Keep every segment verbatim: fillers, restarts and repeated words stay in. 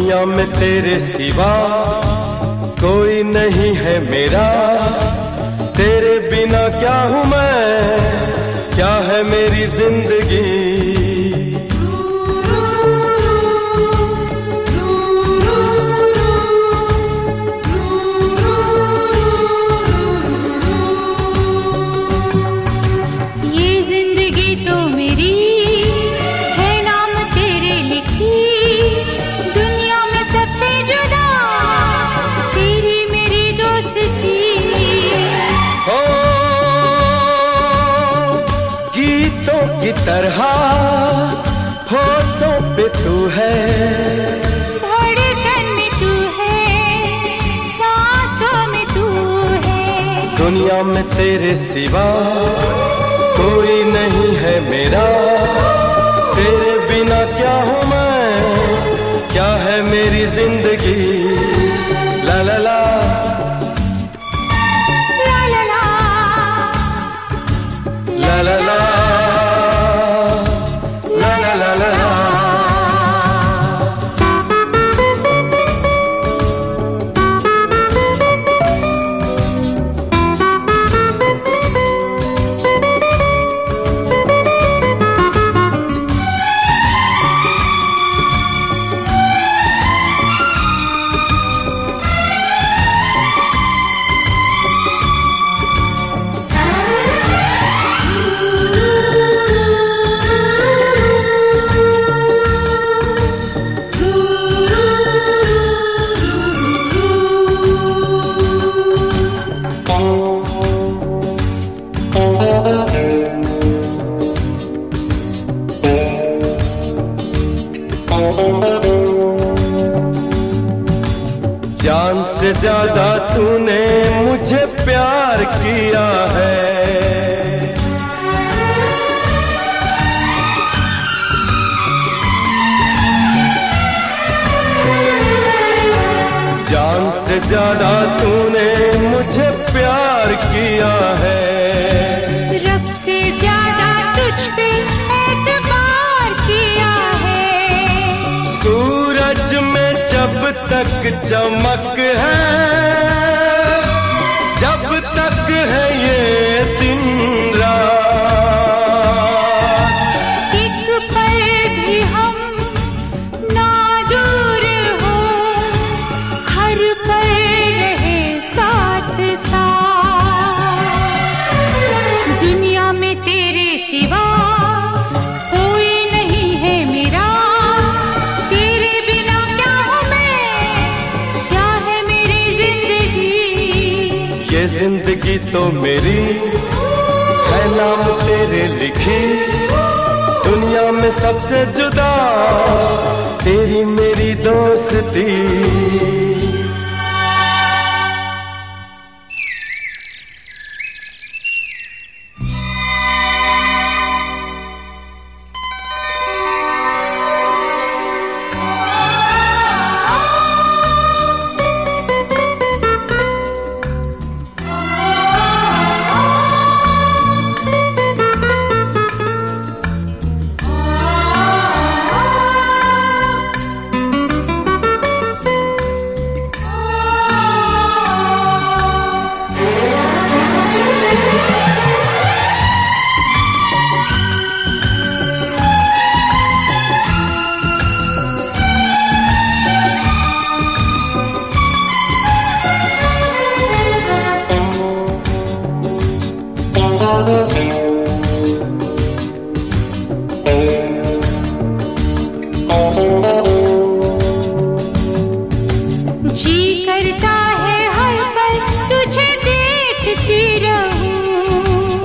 दुनिया में तेरे सिवा कोई नहीं है मेरा, तेरे बिना क्या हूँ मैं, क्या है मेरी जिंदगी। की तरह होठों पे तू है, धड़कन में तू है, सांसों में तू है। दुनिया में तेरे सिवा कोई नहीं है मेरा, तेरे बिना क्या हूँ मैं, क्या है मेरी जिंदगी। ला ला ला ला ला ला ला ला जान से ज्यादा तूने मुझे प्यार किया है, जान से ज्यादा तूने मुझे प्यार किया है। रब से ज्यादा तुझ पे एतबार किया है। सूरज में जब तक चमक है, जब तक है ये दिन रात, एक पल भी हम ना दूर हो, हर पल रहे साथ साथ। दुनिया में तेरे सिवा कोई नहीं है मेरा, तेरे बिना क्या हूँ मैं, क्या है मेरी जिंदगी। ये जिंदगी तो मेरी है नाम तेरे लिखी, दुनिया में सबसे जुदा तेरी मेरी दोस्ती। जी करता है हर पल तुझे देखती रहूं,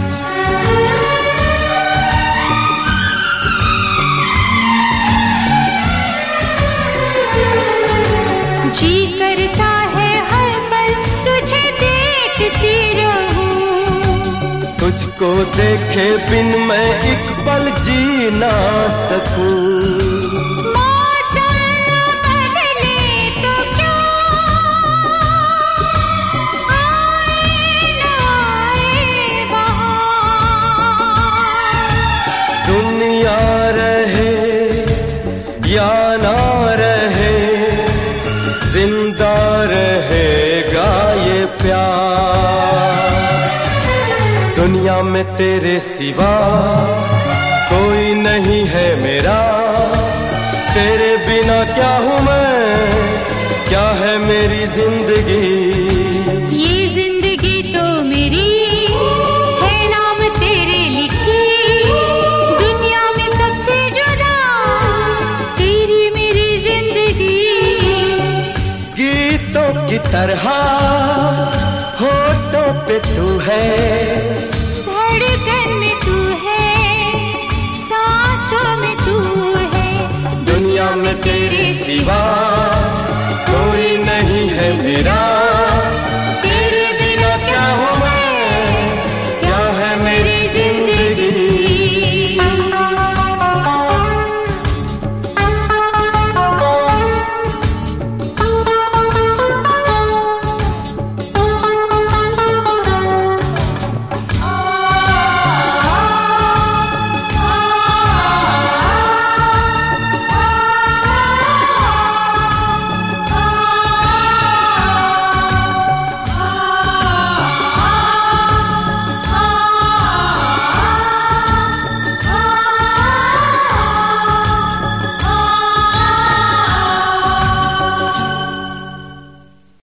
जी करता है हर पल तुझे देखती रहूं। तुझको देखे बिन मैं एक पल जी ना सकूं। दुनिया रहे या ना रहे, तेरे सिवा कोई नहीं है मेरा, तेरे बिना क्या हूँ मैं, क्या है मेरी जिंदगी। ये जिंदगी तो मेरी है नाम तेरे लिखी, दुनिया में सबसे जुदा तेरी मेरी जिंदगी। गीतों की तरह होठों पे तू है, धड़कन में तू है, सांसों में तू है। दुनिया में तेरे सिवा कोई नहीं है मेरा।